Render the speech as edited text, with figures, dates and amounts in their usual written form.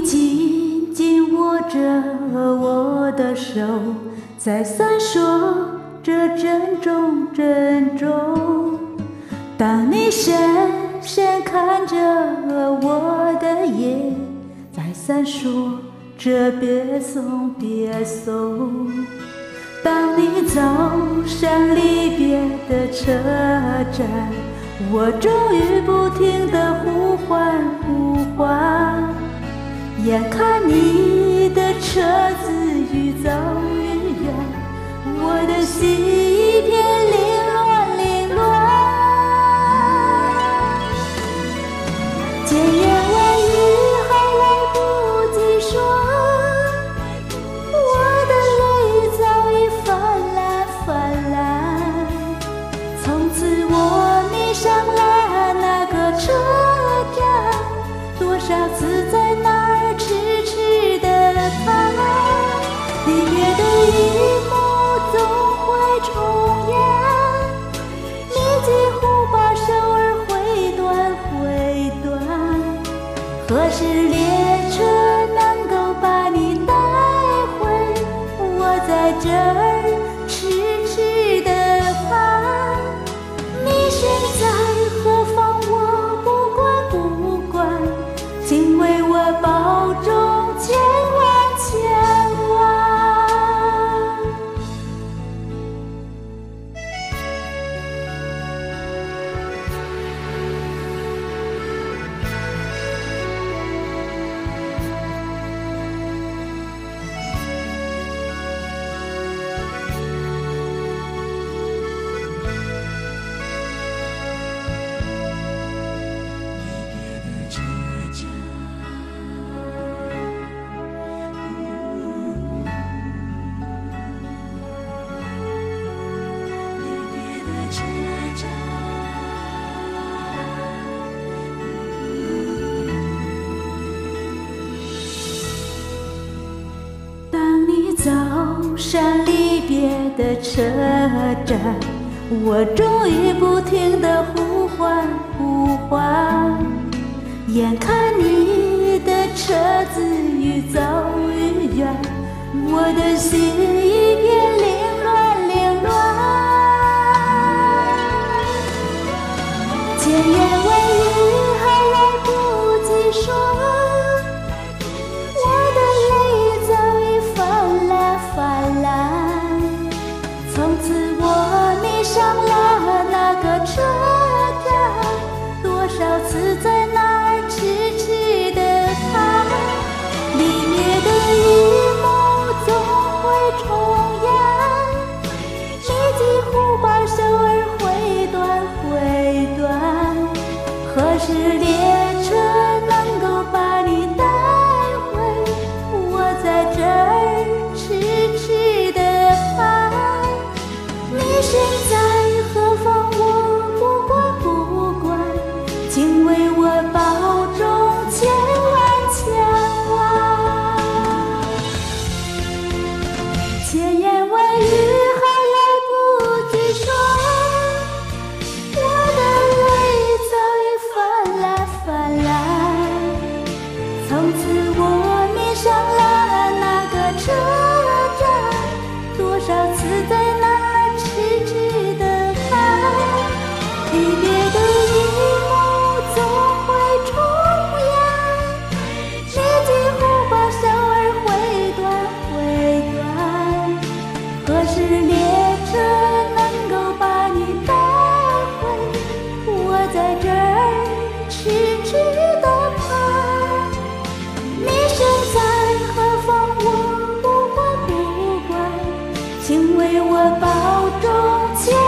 紧紧握着我的手，在闪烁着珍重珍重。当你深深看着我的眼，在闪烁着别送别送。当你走上离别的车站，我终于不停地呼唤呼唤，眼看你的车子愈走愈远，我的心一片凌乱凌乱。千言万语还来不及说，我的泪早已泛滥泛滥。从此我迷上了那个车站，多少次在那儿痴痴地盼，离别的一幕总会重演，你几乎把手儿挥断挥断。何时列车能够把你带回？我在这儿痴痴地盼，你身在何方我不管不管，请为我保重千万千万。当你走上离别的车站，我终于不停地呼唤呼唤，眼看你的车子愈走愈远，我的心一片凌乱凌乱。千言万语还来不及说，我的泪早已泛滥泛滥。从此我迷上了那个车站，多少次在那儿痴痴地盼，离别的一幕总会重演，你几乎把手儿挥断挥断。何时列车能够把你带回？我在这儿痴痴地盼，你身在何方我不管不管，请为我保重千万千万。千言万语还来不及说，我的泪早已泛滥泛滥。从此我迷上了那个车站，多少次在那儿痴痴地盼，离别的一幕总会重演，你几乎把手儿挥断挥断。何时列车能够把你带回？我在这儿痴痴地盼，你身在何方我不管不管，请为我保重千